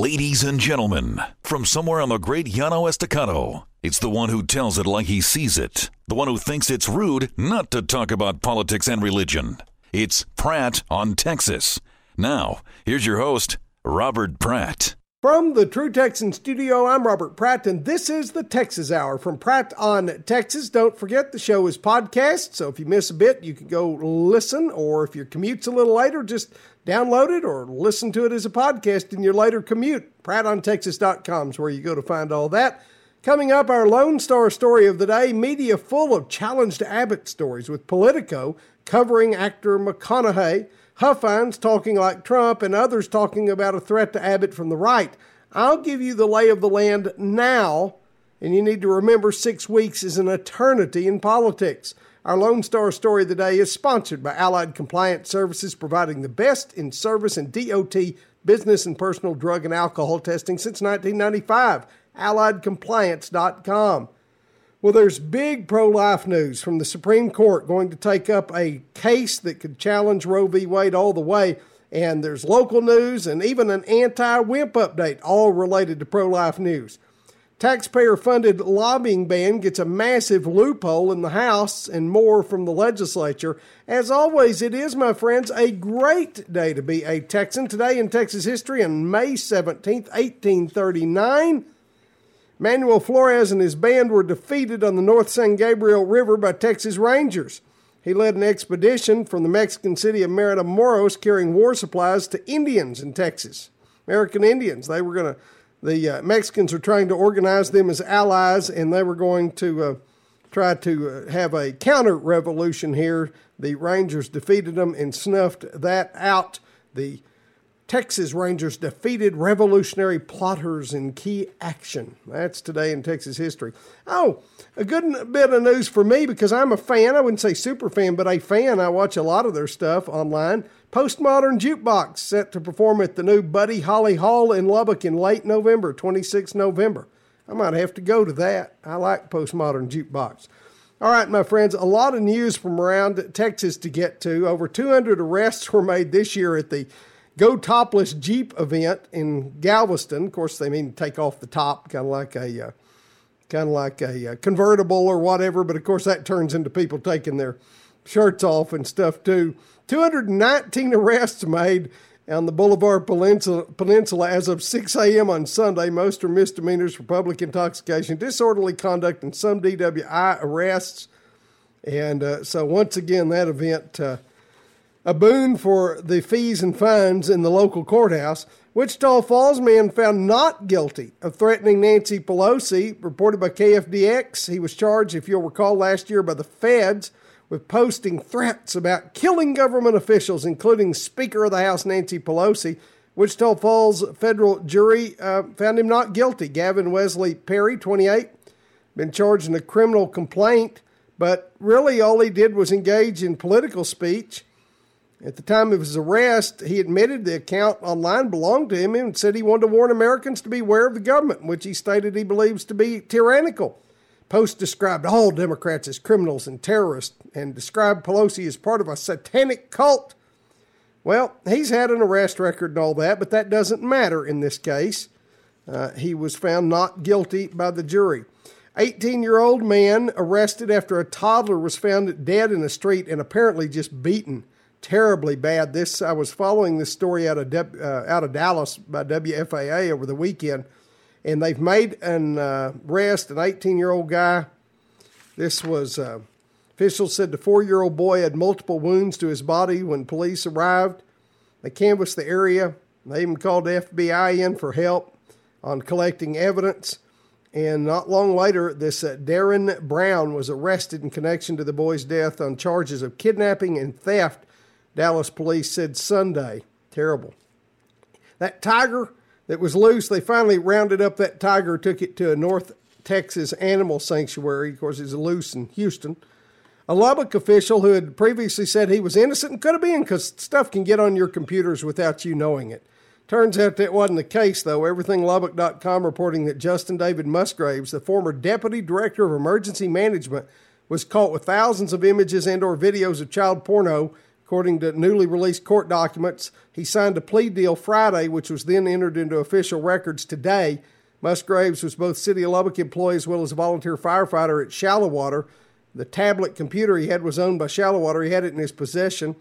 Ladies and gentlemen, from somewhere on the great Llano Estacado, it's the one who tells it like he sees it. The one who thinks it's rude not to talk about politics and religion. It's Pratt on Texas. Now, here's your host, Robert Pratt. From the True Texan studio, I'm Robert Pratt, and this is the Texas Hour from Pratt on Texas. Don't forget, the show is podcast, so if you miss a bit, you can go listen, or if your commute's a little later, just download it or listen to it as a podcast in your later commute. PrattOnTexas.com is where you go to find all that. Coming up, our Lone Star story of the day, media full of challenged Abbott stories, with Politico covering actor McConaughey, Huffines talking like Trump, and others talking about a threat to Abbott from the right. I'll give you the lay of the land now, and you need to remember 6 weeks is an eternity in politics. Our Lone Star story of the day is sponsored by Allied Compliance Services, providing the best in service and DOT business and personal drug and alcohol testing since 1995. AlliedCompliance.com. Well, there's big pro-life news from the Supreme Court going to take up a case that could challenge Roe v. Wade all the way. And there's local news and even an anti-WIMP update, all related to pro-life news. Taxpayer-funded lobbying ban gets a massive loophole in the House, and more from the legislature. As always, it is, my friends, a great day to be a Texan. Today in Texas history on May 17th, 1839, Manuel Flores and his band were defeated on the North San Gabriel River by Texas Rangers. He led an expedition from the Mexican city of Matamoros carrying war supplies to Indians in Texas. American Indians. The Mexicans were trying to organize them as allies, and they were going to try to have a counter-revolution here. The Rangers defeated them and snuffed that out. The Texas Rangers defeated revolutionary plotters in key action. That's today in Texas history. Oh, a good bit of news for me because I'm a fan. I wouldn't say super fan, but a fan. I watch a lot of their stuff online. Postmodern Jukebox set to perform at the new Buddy Holly Hall in Lubbock in late November, 26 November. I might have to go to that. I like Postmodern Jukebox. All right, my friends, a lot of news from around Texas to get to. Over 200 arrests were made this year at the Go Topless Jeep event in Galveston. Of course, they mean take off the top, kind of like a convertible or whatever. But of course, that turns into people taking their shirts off and stuff too. 219 arrests made on the Boulevard Peninsula as of 6 a.m. on Sunday. Most are misdemeanors for public intoxication, disorderly conduct, and some DWI arrests. And so once again, that event, a boon for the fees and fines in the local courthouse. Wichita Falls man found not guilty of threatening Nancy Pelosi, reported by KFDX. He was charged, if you'll recall, last year by the feds with posting threats about killing government officials, including Speaker of the House Nancy Pelosi. Wichita Falls federal jury found him not guilty. Gavin Wesley Perry, 28, been charged in a criminal complaint, but really all he did was engage in political speech. At the time of his arrest, he admitted the account online belonged to him and said he wanted to warn Americans to beware of the government, which he stated he believes to be tyrannical. Post described all Democrats as criminals and terrorists and described Pelosi as part of a satanic cult. Well, he's had an arrest record and all that, but that doesn't matter in this case. He was found not guilty by the jury. 18-year-old man arrested after a toddler was found dead in the street and apparently just beaten terribly bad. I was following this story out of Dallas by WFAA over the weekend, and they've made an arrest, an 18-year-old guy. This was, officials said the 4-year-old boy had multiple wounds to his body when police arrived. They canvassed the area. They even called the FBI in for help on collecting evidence. And not long later, this Darren Brown was arrested in connection to the boy's death on charges of kidnapping and theft, Dallas police said Sunday. Terrible. That tiger that was loose, they finally rounded up that tiger, took it to a North Texas animal sanctuary. Of course, it's loose in Houston. A Lubbock official who had previously said he was innocent and could have been because stuff can get on your computers without you knowing it. Turns out that wasn't the case, though. EverythingLubbock.com reporting that Justin David Musgraves, the former deputy director of emergency management, was caught with thousands of images and or videos of child porno, According to newly released court documents, he signed a plea deal Friday, which was then entered into official records today. Musgraves was both City of Lubbock employee as well as a volunteer firefighter at Shallowater. The tablet computer he had was owned by Shallowater. He had it in his possession.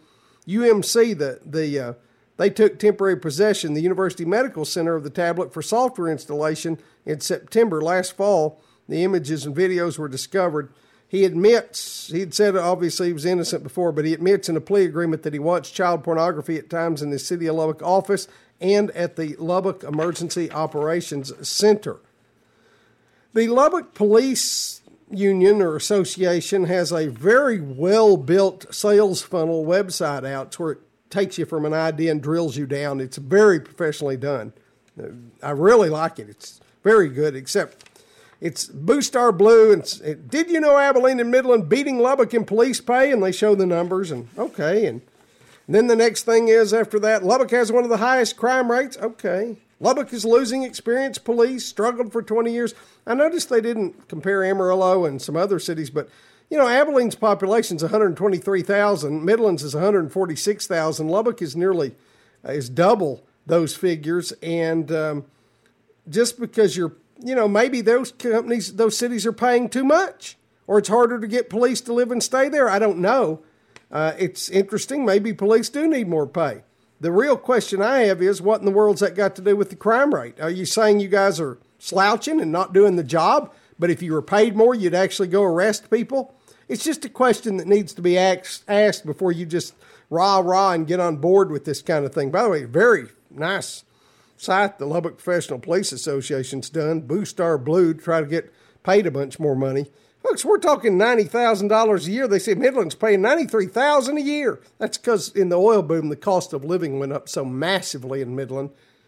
UMC, they took temporary possession, the University Medical Center, of the tablet for software installation in September last fall. The images and videos were discovered. He admits, he'd said obviously he was innocent before, but he admits in a plea agreement that he watched child pornography at times in the City of Lubbock office and at the Lubbock Emergency Operations Center. The Lubbock Police Union or Association has a very well-built sales funnel website out. It's where it takes you from an idea and drills you down. It's very professionally done. I really like it. It's very good, except it's Boostar Blue. And did you know Abilene and Midland beating Lubbock in police pay? And they show the numbers, and okay. And then the next thing is after that, Lubbock has one of the highest crime rates. Okay. Lubbock is losing experienced police, struggled for 20 years. I noticed they didn't compare Amarillo and some other cities, but you know, Abilene's population is 123,000. Midland's is 146,000. Lubbock is double those figures. And just because maybe those companies, those cities are paying too much, or it's harder to get police to live and stay there. I don't know. It's interesting. Maybe police do need more pay. The real question I have is, what in the world's that got to do with the crime rate? Are you saying you guys are slouching and not doing the job, but if you were paid more, you'd actually go arrest people? It's just a question that needs to be asked before you just rah and get on board with this kind of thing. By the way, very nice site the Lubbock Professional Police Association's done, Boostar Blue, to try to get paid a bunch more money. Folks, we're talking $90,000 a year. They say Midland's paying $93,000 a year. That's because in the oil boom, the cost of living went up so massively in Midland.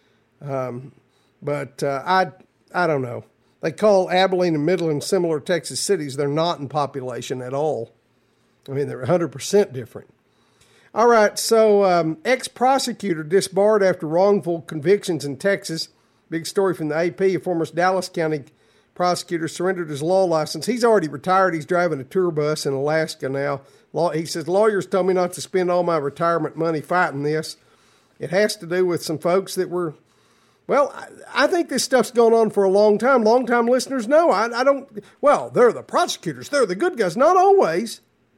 But I don't know. They call Abilene and Midland similar Texas cities. They're not in population at all. I mean, they're 100% different. All right, so ex-prosecutor disbarred after wrongful convictions in Texas. Big story from the AP. A former Dallas County prosecutor surrendered his law license. He's already retired. He's driving a tour bus in Alaska now. He says, lawyers told me not to spend all my retirement money fighting this. It has to do with some folks that were, well, I think this stuff's gone on for a long time. Long-time listeners know. They're the prosecutors. They're the good guys. Not always.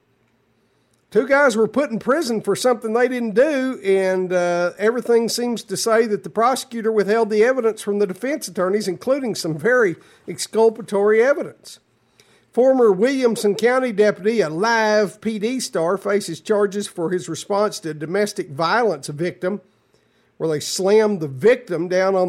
Two guys were put in prison for something they didn't do, and everything seems to say that the prosecutor withheld the evidence from the defense attorneys, including some very exculpatory evidence. Former Williamson County deputy, a live PD star, faces charges for his response to a domestic violence victim, where they slammed the victim down on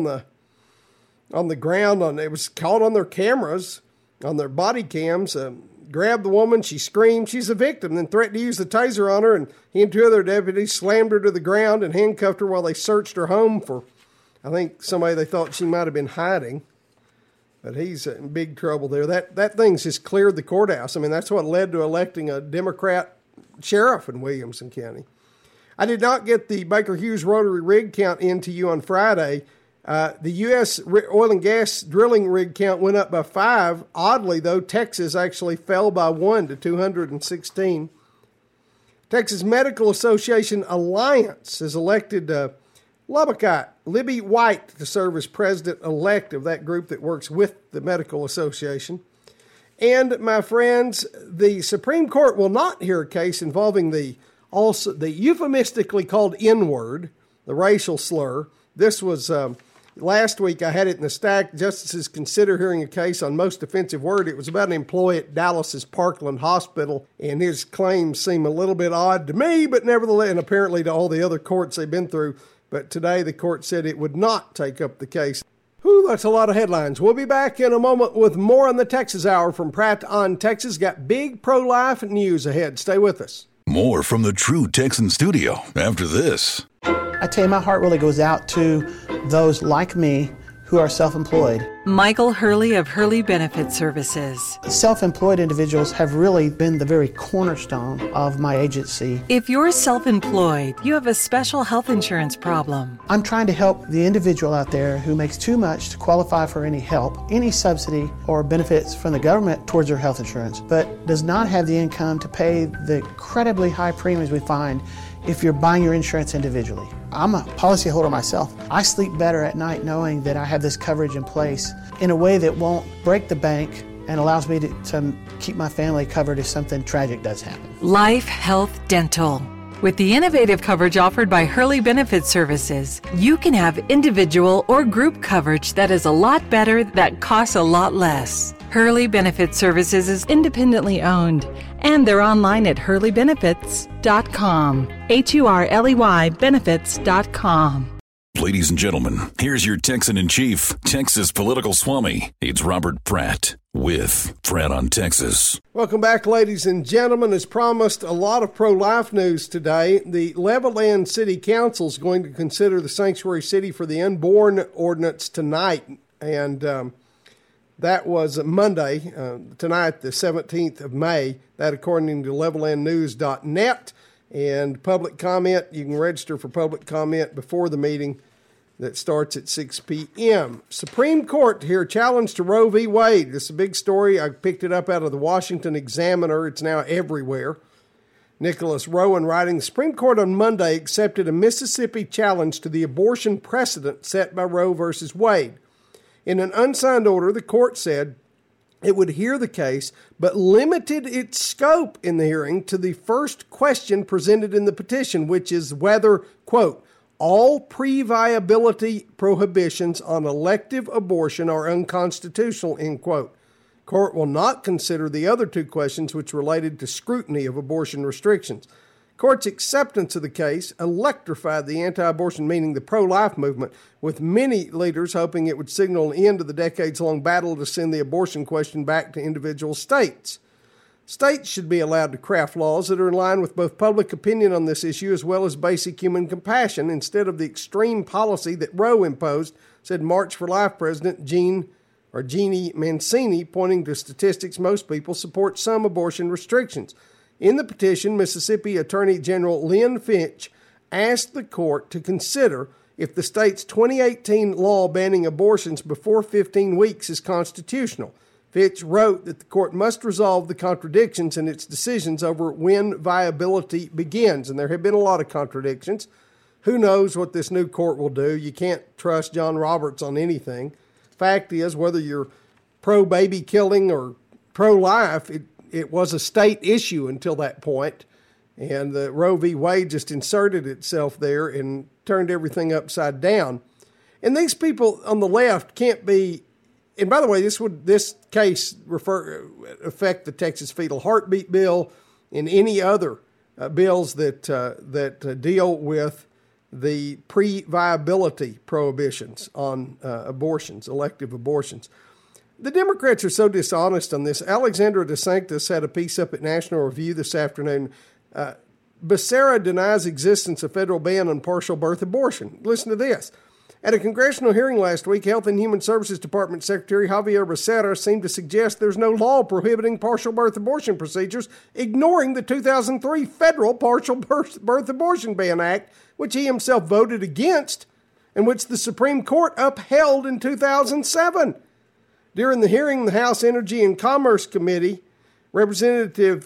the ground. It was caught on their cameras, on their body cams. Grabbed the woman, she screamed, she's a victim, then threatened to use the taser on her, and he and two other deputies slammed her to the ground and handcuffed her while they searched her home for, I think, somebody they thought she might have been hiding. But he's in big trouble there. That thing's just cleared the courthouse. I mean, that's what led to electing a Democrat sheriff in Williamson County. I did not get the Baker Hughes rotary rig count into you on Friday. The U.S. oil and gas drilling rig count went up by 5. Oddly, though, Texas actually fell by 1 to 216. Texas Medical Association Alliance has elected Lubbockite Libby White to serve as president-elect of that group that works with the Medical Association. And, my friends, the Supreme Court will not hear a case involving the euphemistically called N-word, the racial slur. This was... Last week, I had it in the stack. Justices consider hearing a case on most offensive word. It was about an employee at Dallas's Parkland Hospital, and his claims seem a little bit odd to me, but nevertheless, and apparently to all the other courts they've been through. But today, the court said it would not take up the case. Whew, that's a lot of headlines. We'll be back in a moment with more on the Texas Hour from Pratt on Texas. Got big pro-life news ahead. Stay with us. More from the True Texan Studio after this. I tell you, my heart really goes out to those like me who are self-employed. Michael Hurley of Hurley Benefit Services. Self-employed individuals have really been the very cornerstone of my agency. If you're self-employed, you have a special health insurance problem. I'm trying to help the individual out there who makes too much to qualify for any help, any subsidy or benefits from the government towards their health insurance, but does not have the income to pay the incredibly high premiums we find if you're buying your insurance individually. I'm a policyholder myself. I sleep better at night knowing that I have this coverage in place in a way that won't break the bank and allows me to keep my family covered if something tragic does happen. Life Health Dental. With the innovative coverage offered by Hurley Benefit Services, you can have individual or group coverage that is a lot better, that costs a lot less. Hurley Benefit Services is independently owned, and they're online at hurleybenefits.com. HURLEY benefits.com. Ladies and gentlemen, here's your Texan in Chief, Texas political swami. It's Robert Pratt with Pratt on Texas. Welcome back, ladies and gentlemen. As promised, a lot of pro-life news today. The Levelland City Council is going to consider the sanctuary city for the unborn ordinance tonight, and that was Monday, tonight, the 17th of May. That according to levellandnews.net. And public comment, you can register for public comment before the meeting that starts at 6 p.m. Supreme Court to hear a challenge to Roe v. Wade. This is a big story. I picked it up out of the Washington Examiner. It's now everywhere. Nicholas Rowan writing, the Supreme Court on Monday accepted a Mississippi challenge to the abortion precedent set by Roe v. Wade. In an unsigned order, the court said it would hear the case, but limited its scope in the hearing to the first question presented in the petition, which is whether, quote, all pre-viability prohibitions on elective abortion are unconstitutional, end quote. Court will not consider the other two questions which related to scrutiny of abortion restrictions. Court's acceptance of the case electrified the anti-abortion, meaning the pro-life movement, with many leaders hoping it would signal an end to the decades-long battle to send the abortion question back to individual states. States should be allowed to craft laws that are in line with both public opinion on this issue as well as basic human compassion instead of the extreme policy that Roe imposed, said March for Life President Jeannie Mancini, pointing to statistics most people support some abortion restrictions. In the petition, Mississippi Attorney General Lynn Finch asked the court to consider if the state's 2018 law banning abortions before 15 weeks is constitutional. Finch wrote that the court must resolve the contradictions in its decisions over when viability begins, and there have been a lot of contradictions. Who knows what this new court will do? You can't trust John Roberts on anything. Fact is, whether you're pro-baby killing or pro-life, it was a state issue until that point, and the Roe v. Wade just inserted itself there and turned everything upside down. And these people on the left can't be. And by the way, this case affect the Texas fetal heartbeat bill and any other bills that deal with the pre-viability prohibitions on abortions, elective abortions. The Democrats are so dishonest on this. Alexandra DeSanctis had a piece up at National Review this afternoon. Becerra denies existence of federal ban on partial birth abortion. Listen to this. At a congressional hearing last week, Health and Human Services Department Secretary Javier Becerra seemed to suggest there's no law prohibiting partial birth abortion procedures, ignoring the 2003 federal Partial Birth Abortion Ban Act, which he himself voted against and which the Supreme Court upheld in 2007. During the hearing, the House Energy and Commerce Committee, Representative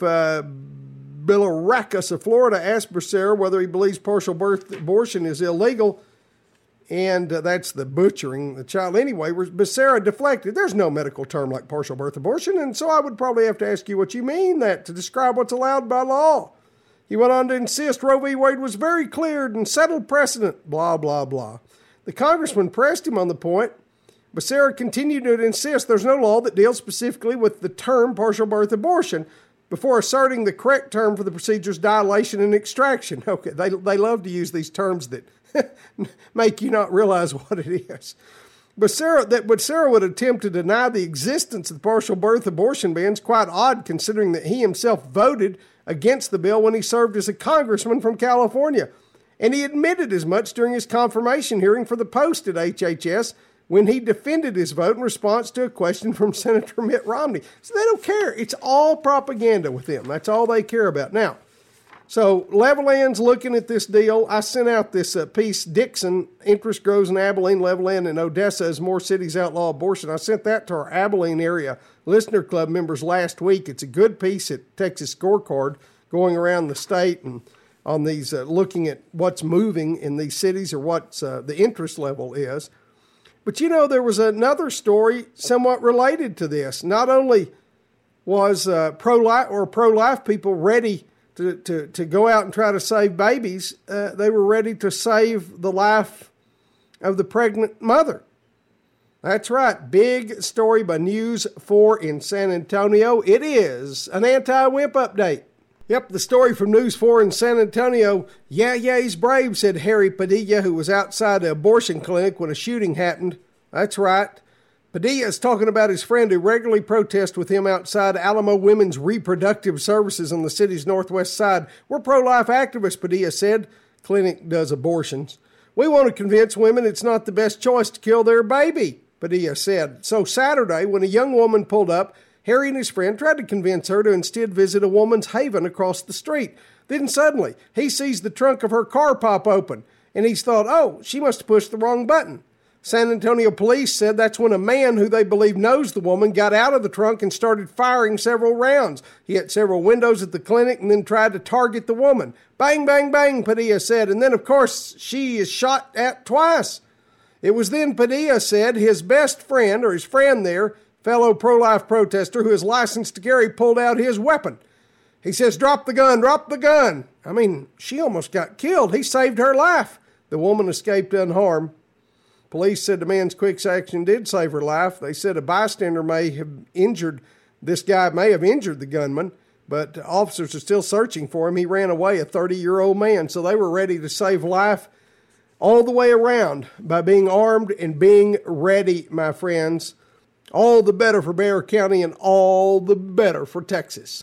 Bilirakis of Florida asked Becerra whether he believes partial birth abortion is illegal, and that's the butchering the child. Anyway, Becerra deflected. There's no medical term like partial birth abortion, and so I would probably have to ask you what you mean that to describe what's allowed by law. He went on to insist Roe v. Wade was very clear and settled precedent, blah, blah, blah. The congressman pressed him on the point. Becerra continued to insist there's no law that deals specifically with the term partial birth abortion before asserting the correct term for the procedure's dilation and extraction. Okay, they love to use these terms that make you not realize what it is. Becerra would attempt to deny the existence of the partial birth abortion ban is quite odd considering that he himself voted against the bill when he served as a congressman from California. And he admitted as much during his confirmation hearing for the Post at HHS when he defended his vote in response to a question from Senator Mitt Romney. So they don't care. It's all propaganda with them. That's all they care about. Now, so Levelland's looking at this deal. I sent out this piece, Dixon, interest grows in Abilene, Levelland, and Odessa as more cities outlaw abortion. I sent that to our Abilene area listener club members last week. It's a good piece at Texas Scorecard going around the state and on these, looking at what's moving in these cities or what's the interest level is. But, there was another story somewhat related to this. Not only was pro-life people ready to go out and try to save babies, they were ready to save the life of the pregnant mother. That's right. Big story by News 4 in San Antonio. It is an anti-wimp update. Yep, the story from News 4 in San Antonio. Yeah, he's brave, said Harry Padilla, who was outside the abortion clinic when a shooting happened. That's right. Padilla is talking about his friend who regularly protests with him outside Alamo Women's Reproductive Services on the city's northwest side. We're pro-life activists, Padilla said. Clinic does abortions. We want to convince women it's not the best choice to kill their baby, Padilla said. So Saturday, when a young woman pulled up, Harry and his friend tried to convince her to instead visit a woman's haven across the street. Then suddenly, he sees the trunk of her car pop open, and he's thought, oh, she must have pushed the wrong button. San Antonio police said that's when a man who they believe knows the woman got out of the trunk and started firing several rounds. He hit several windows at the clinic and then tried to target the woman. Bang, bang, bang, Padilla said, and then, of course, she is shot at twice. It was then, Padilla said, his best friend, or his friend there, fellow pro-life protester who is licensed to carry, pulled out his weapon. He says, drop the gun, drop the gun. I mean, she almost got killed. He saved her life. The woman escaped unharmed. Police said the man's quick action did save her life. They said a bystander may have injured the gunman, but officers are still searching for him. He ran away, a 30-year-old man, so they were ready to save life all the way around by being armed and being ready, my friends. All the better for Bexar County and all the better for Texas.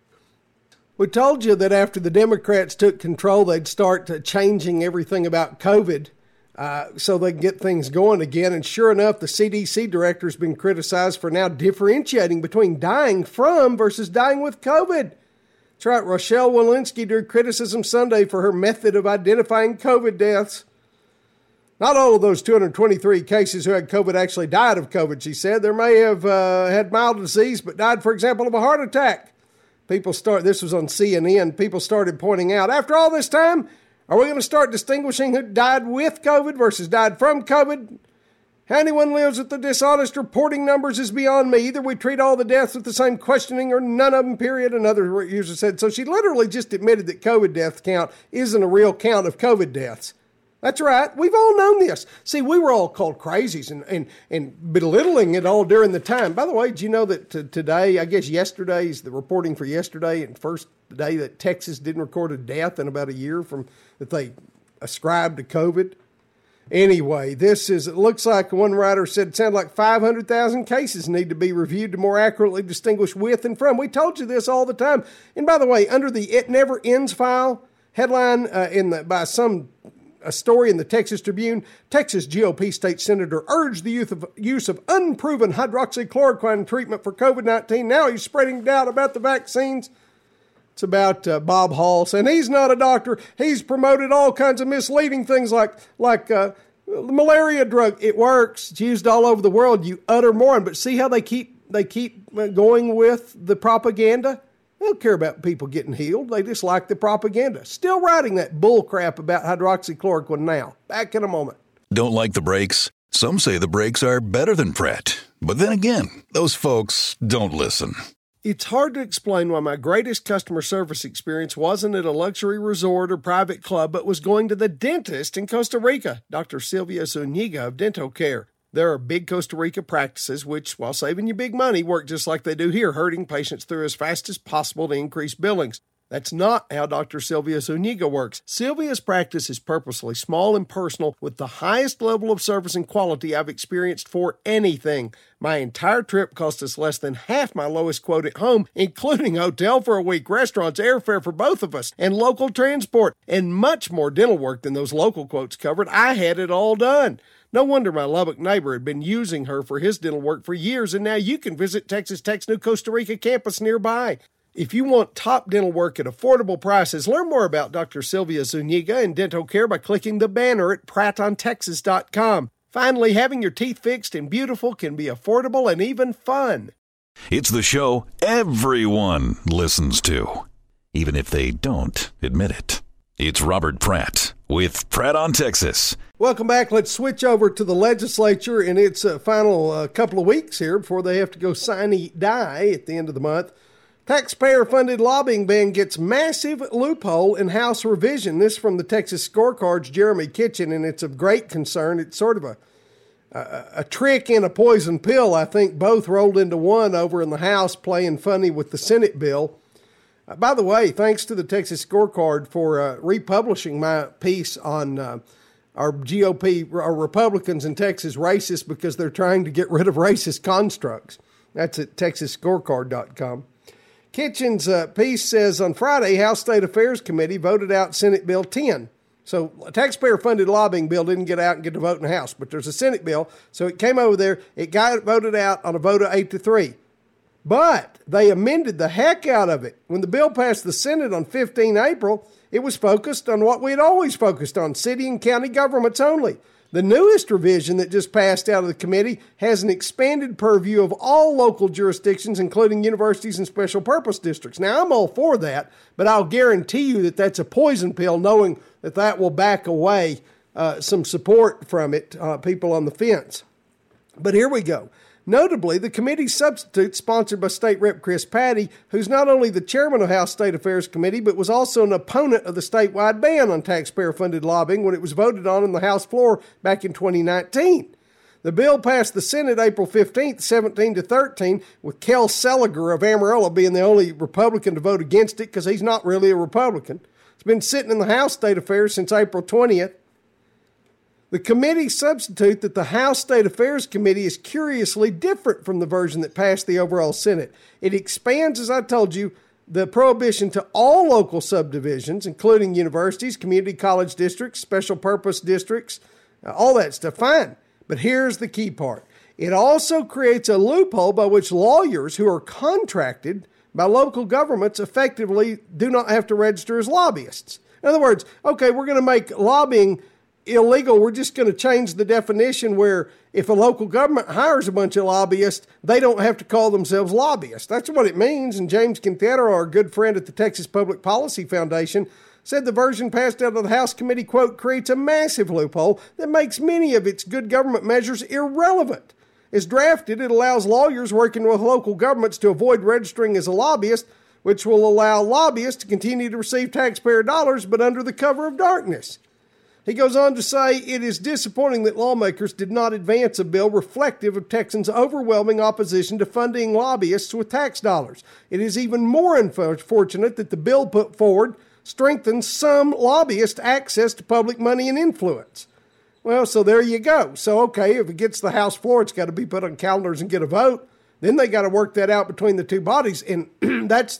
We told you that after the Democrats took control, they'd start changing everything about COVID so they can get things going again. And sure enough, the CDC director has been criticized for now differentiating between dying from versus dying with COVID. That's right, Rochelle Walensky drew criticism Sunday for her method of identifying COVID deaths. Not all of those 223 cases who had COVID actually died of COVID, she said. There may have had mild disease, but died, for example, of a heart attack. This was on CNN, people started pointing out, after all this time, are we going to start distinguishing who died with COVID versus died from COVID? How anyone lives with the dishonest reporting numbers is beyond me. Either we treat all the deaths with the same questioning or none of them, period, another user said. So she literally just admitted that COVID death count isn't a real count of COVID deaths. That's right. We've all known this. See, we were all called crazies and belittling it all during the time. By the way, did you know that today, I guess yesterday's the reporting for yesterday, and first day that Texas didn't record a death in about a year from that they ascribed to COVID? Anyway, it looks like one writer said it sounded like 500,000 cases need to be reviewed to more accurately distinguish with and from. We told you this all the time. And by the way, under the It Never Ends file headline a story in the Texas Tribune, Texas GOP state senator urged the use of unproven hydroxychloroquine treatment for COVID-19. Now he's spreading doubt about the vaccines. It's about Bob Hall saying he's not a doctor. He's promoted all kinds of misleading things like the malaria drug. It works. It's used all over the world. You utter moron. But see how they keep going with the propaganda? They don't care about people getting healed. They just like the propaganda. Still writing that bull crap about hydroxychloroquine now. Back in a moment. Don't like the brakes? Some say the brakes are better than Pret. But then again, those folks don't listen. It's hard to explain why my greatest customer service experience wasn't at a luxury resort or private club, but was going to the dentist in Costa Rica, Dr. Sylvia Zuniga of Dental Care. There are big Costa Rica practices which, while saving you big money, work just like they do here, herding patients through as fast as possible to increase billings. That's not how Dr. Sylvia Zuniga works. Sylvia's practice is purposely small and personal with the highest level of service and quality I've experienced for anything. My entire trip cost us less than half my lowest quote at home, including hotel for a week, restaurants, airfare for both of us, and local transport, and much more dental work than those local quotes covered. I had it all done. No wonder my Lubbock neighbor had been using her for his dental work for years, and now you can visit Texas Tech's new Costa Rica campus nearby. If you want top dental work at affordable prices, learn more about Dr. Sylvia Zuniga and Dental Care by clicking the banner at PrattOnTexas.com. Finally, having your teeth fixed and beautiful can be affordable and even fun. It's the show everyone listens to, even if they don't admit it. It's Robert Pratt with Pratt on Texas. Welcome back. Let's switch over to the legislature in its final couple of weeks here before they have to go sine-die at the end of the month. Taxpayer-funded lobbying ban gets massive loophole in House revision. This from the Texas Scorecard's Jeremy Kitchen, and it's of great concern. It's sort of a trick and a poison pill, I think, both rolled into one over in the House, playing funny with the Senate bill. By the way, thanks to the Texas Scorecard for republishing my piece on our GOP, our Republicans in Texas racist because they're trying to get rid of racist constructs. That's at TexasScorecard.com. Kitchen's piece says on Friday, House State Affairs Committee voted out Senate Bill 10. So a taxpayer-funded lobbying bill didn't get out and get to vote in the House, but there's a Senate bill, so it came over there. It got voted out on a vote of 8-3. But they amended the heck out of it. When the bill passed the Senate on 15 April, it was focused on what we had always focused on, city and county governments only. The newest revision that just passed out of the committee has an expanded purview of all local jurisdictions, including universities and special purpose districts. Now, I'm all for that, but I'll guarantee you that that's a poison pill, knowing that that will back away some support from it, people on the fence. But here we go. Notably, the committee's substitute, sponsored by State Rep. Chris Patty, who's not only the chairman of House State Affairs Committee, but was also an opponent of the statewide ban on taxpayer-funded lobbying when it was voted on the House floor back in 2019. The bill passed the Senate April 15th, 17-13, with Kel Seliger of Amarillo being the only Republican to vote against it because he's not really a Republican. It's been sitting in the House State Affairs since April 20th. The committee substitute that the House State Affairs Committee is curiously different from the version that passed the overall Senate. It expands, as I told you, the prohibition to all local subdivisions, including universities, community college districts, special purpose districts, all that stuff. Fine. But here's the key part. It also creates a loophole by which lawyers who are contracted by local governments effectively do not have to register as lobbyists. In other words, okay, we're going to make lobbying illegal. We're just going to change the definition where if a local government hires a bunch of lobbyists, they don't have to call themselves lobbyists. That's what it means. And James Quintero, our good friend at the Texas Public Policy Foundation, said the version passed out of the House committee, quote, creates a massive loophole that makes many of its good government measures irrelevant. As drafted, it allows lawyers working with local governments to avoid registering as a lobbyist, which will allow lobbyists to continue to receive taxpayer dollars, but under the cover of darkness. He goes on to say, it is disappointing that lawmakers did not advance a bill reflective of Texans' overwhelming opposition to funding lobbyists with tax dollars. It is even more unfortunate that the bill put forward strengthens some lobbyist access to public money and influence. Well, so there you go. So, okay, if it gets the House floor, it's got to be put on calendars and get a vote. Then they got to work that out between the two bodies. And that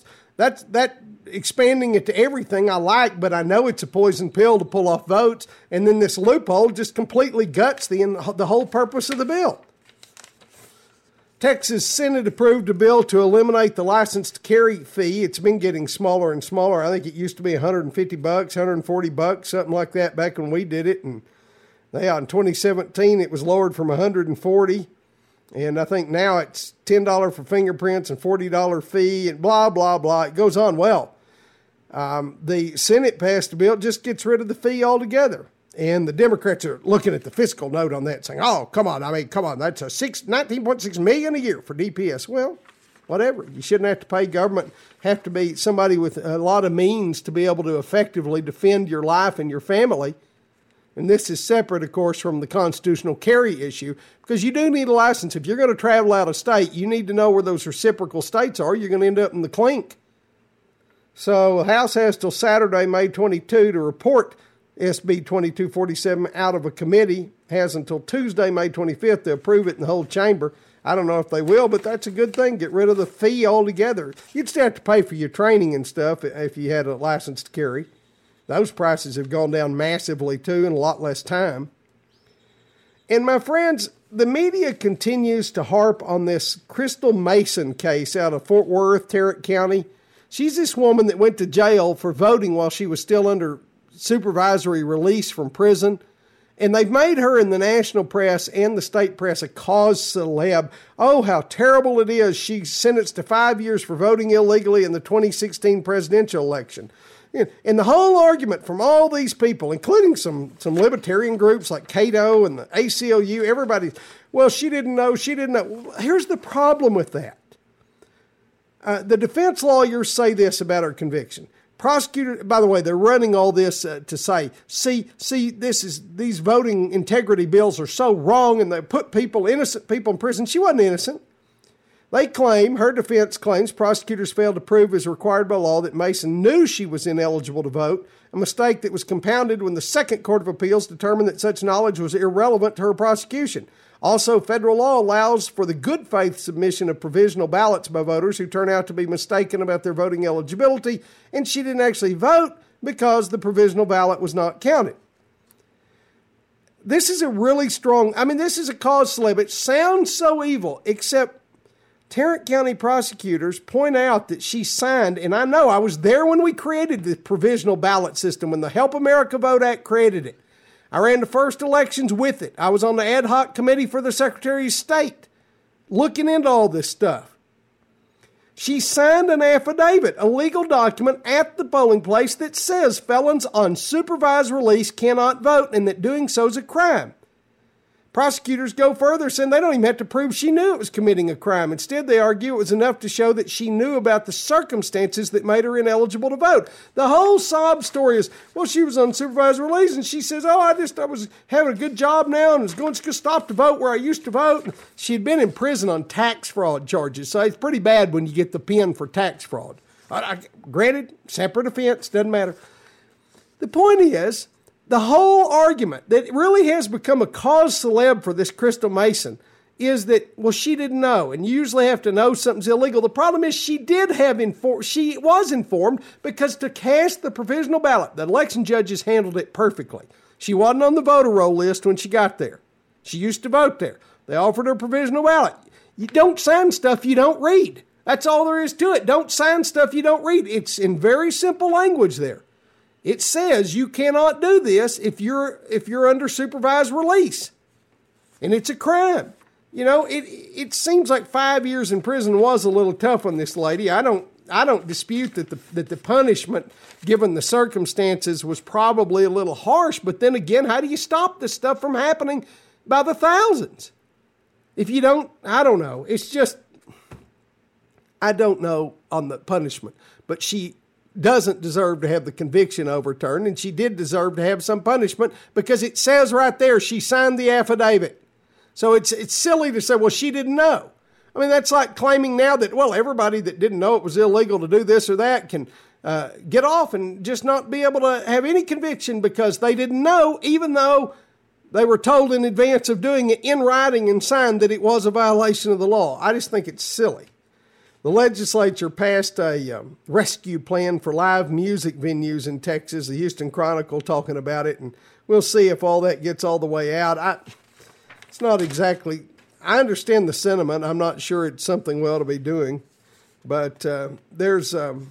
expanding it to everything I like, but I know it's a poison pill to pull off votes. And then this loophole just completely guts the whole purpose of the bill. Texas Senate approved a bill to eliminate the license to carry fee. It's been getting smaller and smaller. I think it used to be $150, $140, something like that back when we did it. And in 2017, it was lowered from $140. And I think now it's $10 for fingerprints and $40 fee and blah, blah, blah. It goes on well. The Senate passed a bill, just gets rid of the fee altogether. And the Democrats are looking at the fiscal note on that saying, oh, come on, that's $19.6 million a year for DPS. Well, whatever. You shouldn't have to pay government, have to be somebody with a lot of means to be able to effectively defend your life and your family. And this is separate, of course, from the constitutional carry issue, because you do need a license. If you're going to travel out of state, you need to know where those reciprocal states are. You're going to end up in the clink. So the House has till Saturday, May 22, to report SB 2247 out of a committee. Has until Tuesday, May 25th to approve it in the whole chamber. I don't know if they will, but that's a good thing. Get rid of the fee altogether. You'd still have to pay for your training and stuff if you had a license to carry. Those prices have gone down massively, too, in a lot less time. And, my friends, the media continues to harp on this Crystal Mason case out of Fort Worth, Tarrant County. She's this woman that went to jail for voting while she was still under supervisory release from prison. And they've made her in the national press and the state press a cause celeb. Oh, how terrible it is. She's sentenced to 5 years for voting illegally in the 2016 presidential election. And the whole argument from all these people, including some libertarian groups like Cato and the ACLU, everybody, well, she didn't know. Here's the problem with that. The defense lawyers say this about her conviction. Prosecutor, by the way, they're running all this to say, see, these voting integrity bills are so wrong, and they put innocent people in prison. She wasn't innocent. Her defense claims prosecutors failed to prove as required by law that Mason knew she was ineligible to vote, a mistake that was compounded when the Second Court of Appeals determined that such knowledge was irrelevant to her prosecution. Also, federal law allows for the good faith submission of provisional ballots by voters who turn out to be mistaken about their voting eligibility, and she didn't actually vote because the provisional ballot was not counted. This is a really strong, this is a cause célèbre. It sounds so evil, except Tarrant County prosecutors point out that she signed, and I know I was there when we created the provisional ballot system, when the Help America Vote Act created it. I ran the first elections with it. I was on the ad hoc committee for the Secretary of State looking into all this stuff. She signed an affidavit, a legal document at the polling place that says felons on supervised release cannot vote and that doing so is a crime. Prosecutors go further, saying they don't even have to prove she knew it was committing a crime. Instead, they argue it was enough to show that she knew about the circumstances that made her ineligible to vote. The whole sob story is, well, she was on supervised release, and she says, I was having a good job now and was going to stop to vote where I used to vote. She had been in prison on tax fraud charges, so it's pretty bad when you get the pen for tax fraud. Granted, separate offense, doesn't matter. The point is, the whole argument that really has become a cause célèbre for this Crystal Mason is that, well, she didn't know, and you usually have to know something's illegal. The problem is she was informed, because to cast the provisional ballot, the election judges handled it perfectly. She wasn't on the voter roll list when she got there. She used to vote there. They offered her provisional ballot. You don't sign stuff you don't read. That's all there is to it. Don't sign stuff you don't read. It's in very simple language there. It says you cannot do this if you're under supervised release, and it's a crime. It seems like 5 years in prison was a little tough on this lady. I don't dispute that the punishment, given the circumstances, was probably a little harsh. But then again, how do you stop this stuff from happening by the thousands? If you don't, I don't know. It's just, I don't know on the punishment, but she doesn't deserve to have the conviction overturned, and she did deserve to have some punishment, because it says right there she signed the affidavit. So it's silly to say, well, she didn't know. That's like claiming now that, well, everybody that didn't know it was illegal to do this or that can get off and just not be able to have any conviction because they didn't know, even though they were told in advance of doing it in writing and signed that it was a violation of the law. I just think it's silly. The legislature passed a rescue plan for live music venues in Texas, the Houston Chronicle talking about it, and we'll see if all that gets all the way out. It's not exactly, I understand the sentiment. I'm not sure it's something we ought to be doing, but there was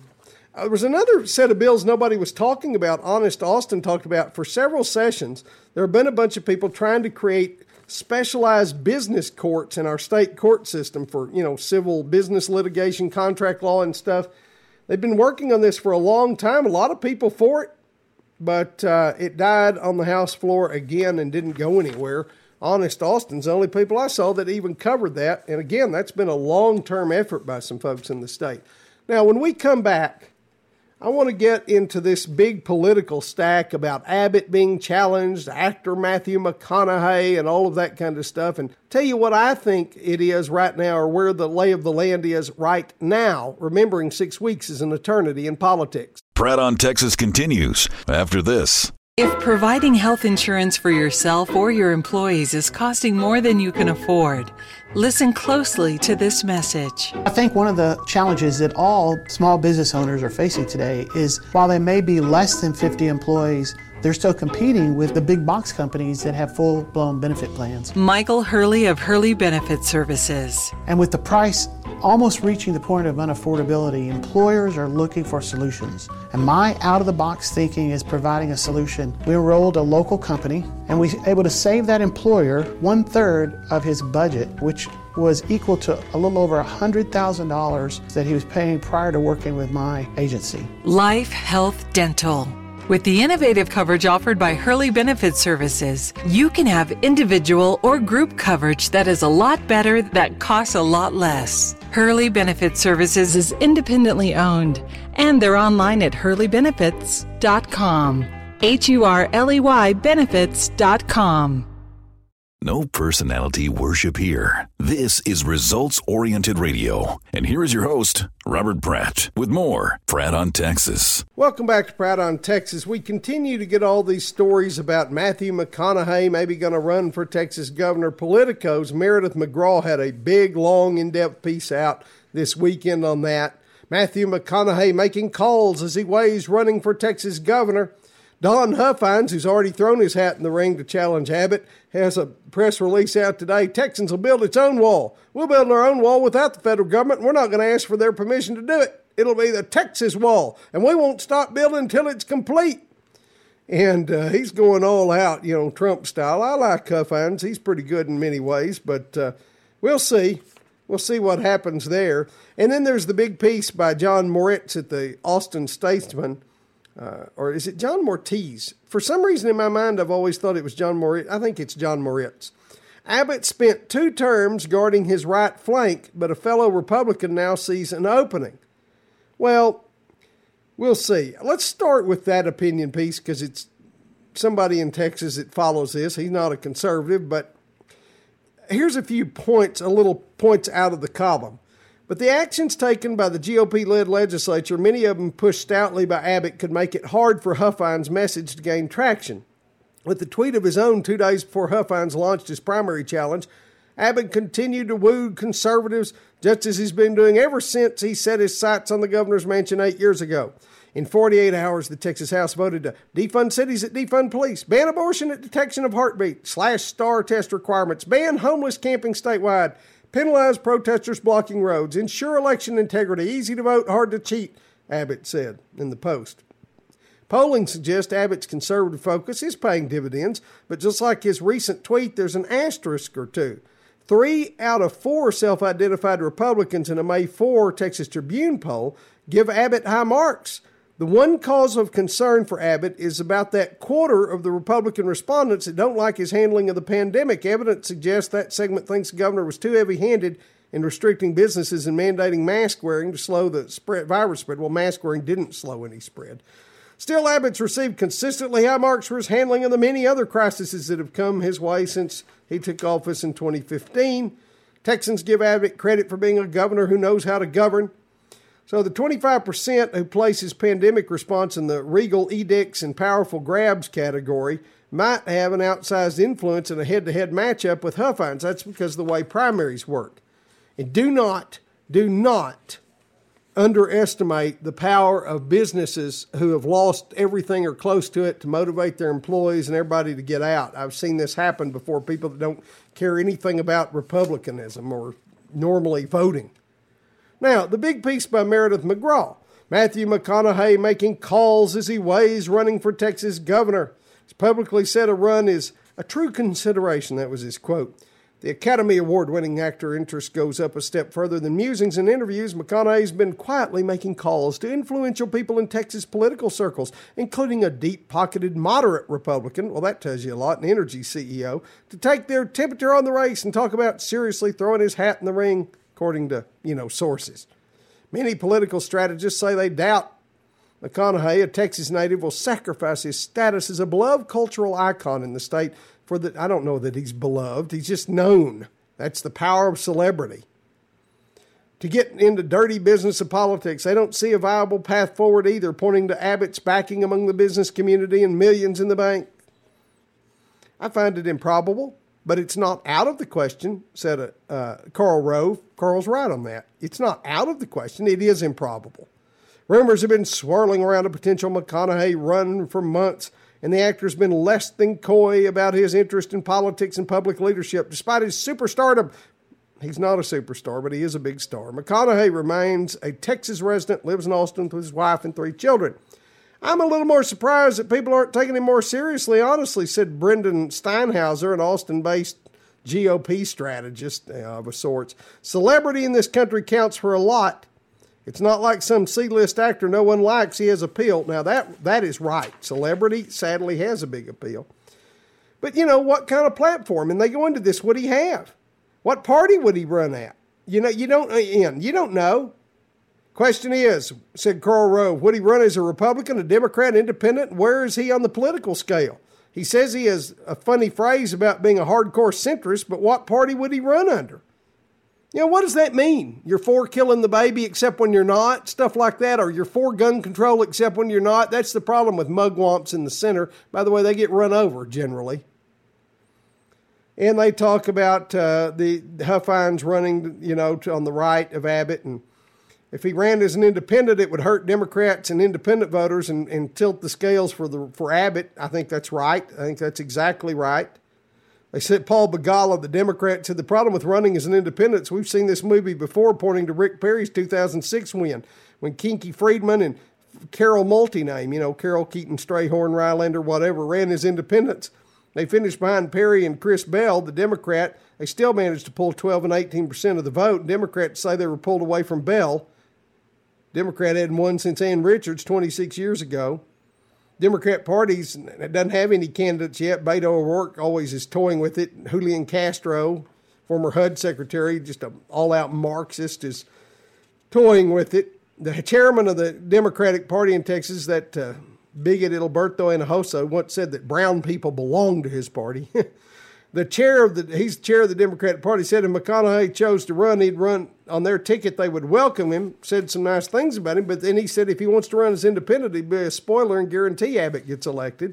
another set of bills nobody was talking about. Honest Austin talked about for several sessions. There have been a bunch of people trying to create specialized business courts in our state court system for, civil business litigation, contract law and stuff. They've been working on this for a long time. A lot of people for it, but it died on the House floor again and didn't go anywhere. Honest Austin's the only people I saw that even covered that. And again, that's been a long-term effort by some folks in the state. Now, when we come back, I want to get into this big political stack about Abbott being challenged, actor Matthew McConaughey, and all of that kind of stuff, and tell you what I think it is right now, or where the lay of the land is right now, remembering 6 weeks is an eternity in politics. Pratt on Texas continues after this. If providing health insurance for yourself or your employees is costing more than you can afford, listen closely to this message. I think one of the challenges that all small business owners are facing today is while they may be less than 50 employees, they're still competing with the big box companies that have full-blown benefit plans. Michael Hurley of Hurley Benefit Services. And with the price almost reaching the point of unaffordability, employers are looking for solutions. And my out-of-the-box thinking is providing a solution. We enrolled a local company, and we were able to save that employer 1/3 of his budget, which was equal to a little over $100,000 that he was paying prior to working with my agency. Life Health Dental. With the innovative coverage offered by Hurley Benefit Services, you can have individual or group coverage that is a lot better, that costs a lot less. Hurley Benefit Services is independently owned, and they're online at hurleybenefits.com. HURLEY benefits.com. No personality worship here. This is results-oriented radio. And here is your host, Robert Pratt, with more Pratt on Texas. Welcome back to Pratt on Texas. We continue to get all these stories about Matthew McConaughey maybe going to run for Texas governor. Politico's Meredith McGraw had a big, long, in-depth piece out this weekend on that. Matthew McConaughey making calls as he weighs running for Texas governor. Don Huffines, who's already thrown his hat in the ring to challenge Abbott, has a press release out today. Texans will build its own wall. We'll build our own wall without the federal government, and we're not going to ask for their permission to do it. It'll be the Texas wall, and we won't stop building until it's complete. And he's going all out, Trump style. I like Huffines. He's pretty good in many ways, but we'll see. We'll see what happens there. And then there's the big piece by John Moritz at the Austin Statesman. Or is it John Moritz? For some reason in my mind, I've always thought it was John Moritz. I think it's John Moritz. Abbott spent 2 terms guarding his right flank, but a fellow Republican now sees an opening. Well, we'll see. Let's start with that opinion piece because it's somebody in Texas that follows this. He's not a conservative, but here's a few points, little points out of the column. But the actions taken by the GOP-led legislature, many of them pushed stoutly by Abbott, could make it hard for Huffines' message to gain traction. With the tweet of his own 2 days before Huffines launched his primary challenge, Abbott continued to woo conservatives just as he's been doing ever since he set his sights on the governor's mansion 8 years ago. In 48 hours, the Texas House voted to defund cities at defund police, ban abortion at detection of heartbeat, slash STAR test requirements, ban homeless camping statewide, penalize protesters blocking roads, ensure election integrity, easy to vote, hard to cheat, Abbott said in the Post. Polling suggests Abbott's conservative focus is paying dividends, but just like his recent tweet, there's an asterisk or two. 3 out of 4 self-identified Republicans in a May 4 Texas Tribune poll give Abbott high marks. The one cause of concern for Abbott is about that quarter of the Republican respondents that don't like his handling of the pandemic. Evidence suggests that segment thinks the governor was too heavy-handed in restricting businesses and mandating mask wearing to slow the virus spread. Well, mask wearing didn't slow any spread. Still, Abbott's received consistently high marks for his handling of the many other crises that have come his way since he took office in 2015. Texans give Abbott credit for being a governor who knows how to govern. So the 25% who place his pandemic response in the regal edicts and powerful grabs category might have an outsized influence in a head-to-head matchup with Huffines. That's because of the way primaries work. And do not underestimate the power of businesses who have lost everything or close to it to motivate their employees and everybody to get out. I've seen this happen before, people that don't care anything about Republicanism or normally voting. Now, the big piece by Meredith McGraw. Matthew McConaughey making calls as he weighs running for Texas governor. He's publicly said a run is a true consideration. That was his quote. The Academy Award-winning actor interest goes up a step further than musings and interviews. McConaughey's been quietly making calls to influential people in Texas political circles, including a deep-pocketed moderate Republican, well, that tells you a lot, an energy CEO, to take their temperature on the race and talk about seriously throwing his hat in the ring, according to, sources. Many political strategists say they doubt McConaughey, a Texas native, will sacrifice his status as a beloved cultural icon in the state I don't know that he's beloved, he's just known. That's the power of celebrity. To get into dirty business of politics, they don't see a viable path forward either, pointing to Abbott's backing among the business community and millions in the bank. I find it improbable, but it's not out of the question, said Karl Rove. Karl's right on that. It's not out of the question. It is improbable. Rumors have been swirling around a potential McConaughey run for months, and the actor's been less than coy about his interest in politics and public leadership. Despite his superstardom, He's not a superstar, but he is a big star. McConaughey remains a Texas resident, lives in Austin with his wife and 3 children. I'm a little more surprised that people aren't taking him more seriously, honestly, said Brendan Steinhauser, an Austin-based GOP strategist of sorts. Celebrity in this country counts for a lot. It's not like some C-list actor no one likes. He has appeal. Now, that is right. Celebrity, sadly, has a big appeal. But, what kind of platform? And they go into this, would he have? What party would he run at? You don't know. Question is, said Karl Rove, would he run as a Republican, a Democrat, independent? Where is he on the political scale? He says he has a funny phrase about being a hardcore centrist, but what party would he run under? What does that mean? You're for killing the baby except when you're not? Stuff like that. Or you're for gun control except when you're not? That's the problem with mugwumps in the center. By the way, they get run over generally. And they talk about the Huffines running, on the right of Abbott. And if he ran as an independent, it would hurt Democrats and independent voters and tilt the scales for Abbott. I think that's right. I think that's exactly right. They said Paul Begala, the Democrat, said the problem with running as an independent, we've seen this movie before, pointing to Rick Perry's 2006 win, when Kinky Friedman and Carol Multiname, Carol Keaton, Strayhorn, Rylander, whatever, ran as independents. They finished behind Perry and Chris Bell, the Democrat. They still managed to pull 12 and 18% of the vote. Democrats say they were pulled away from Bell. Democrat hadn't won since Ann Richards 26 years ago. Democrat parties doesn't have any candidates yet. Beto O'Rourke always is toying with it. Julian Castro, former HUD secretary, just an all-out Marxist, is toying with it. The chairman of the Democratic Party in Texas, that bigot Alberto Hinojosa, once said that brown people belong to his party. He's chair of the Democratic Party, said if McConaughey chose to run, he'd run on their ticket. They would welcome him, said some nice things about him. But then he said if he wants to run as independent, he'd be a spoiler and guarantee Abbott gets elected.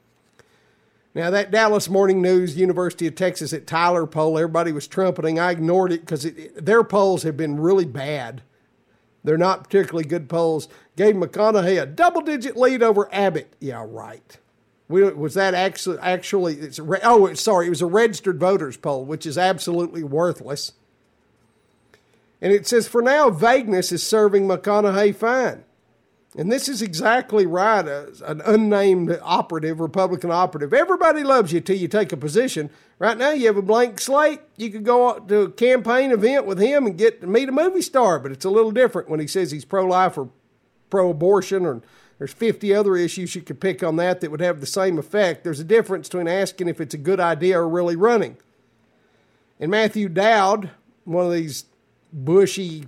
Now, that Dallas Morning News, University of Texas at Tyler poll, everybody was trumpeting. I ignored it because their polls have been really bad. They're not particularly good polls. Gave McConaughey a double-digit lead over Abbott. Yeah, right. Was that actually? It was a registered voters poll, which is absolutely worthless. And it says, for now, vagueness is serving McConaughey fine. And this is exactly right, an unnamed operative, Republican operative. Everybody loves you till you take a position. Right now, you have a blank slate. You could go out to a campaign event with him and get to meet a movie star, but it's a little different when he says he's pro-life or pro-abortion, or there's 50 other issues you could pick on that would have the same effect. There's a difference between asking if it's a good idea or really running. And Matthew Dowd, one of these bushy,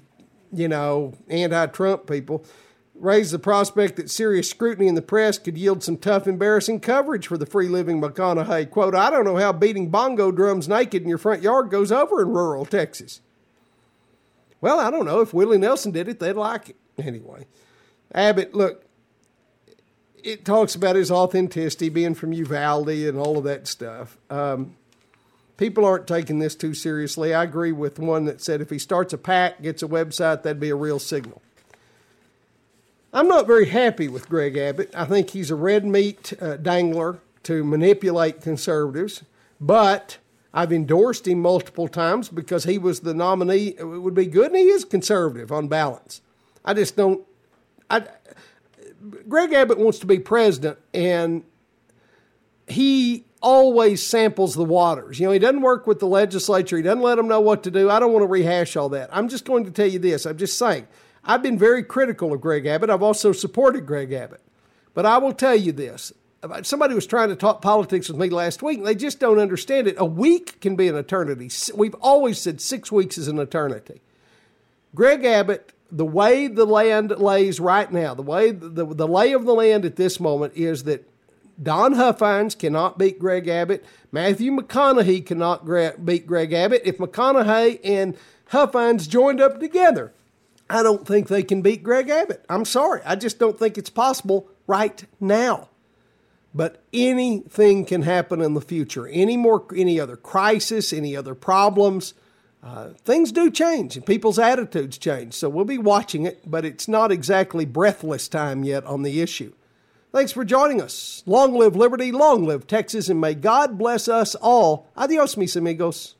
anti-Trump people, raised the prospect that serious scrutiny in the press could yield some tough, embarrassing coverage for the free-living McConaughey. Quote, I don't know how beating bongo drums naked in your front yard goes over in rural Texas. Well, I don't know. If Willie Nelson did it, they'd like it. Anyway, Abbott, look, it talks about his authenticity, being from Uvalde and all of that stuff. People aren't taking this too seriously. I agree with one that said if he starts a PAC, gets a website, that'd be a real signal. I'm not very happy with Greg Abbott. I think he's a red meat dangler to manipulate conservatives, but I've endorsed him multiple times because he was the nominee. It would be good, and he is conservative on balance. I just don't. Greg Abbott wants to be president, and he always samples the waters. He doesn't work with the legislature. He doesn't let them know what to do. I don't want to rehash all that. I'm just going to tell you this. I'm just saying. I've been very critical of Greg Abbott. I've also supported Greg Abbott. But I will tell you this. Somebody was trying to talk politics with me last week, and they just don't understand it. A week can be an eternity. We've always said 6 weeks is an eternity. Greg Abbott, the way the land lays right now, the way the lay of the land at this moment is that Don Huffines cannot beat Greg Abbott. Matthew McConaughey cannot beat Greg Abbott. If McConaughey and Huffines joined up together, I don't think they can beat Greg Abbott. I'm sorry. I just don't think it's possible right now. But anything can happen in the future. Any other crisis, any other problems, things do change and people's attitudes change. So we'll be watching it, but it's not exactly breathless time yet on the issue. Thanks for joining us. Long live liberty, long live Texas, and may God bless us all. Adios, mis amigos.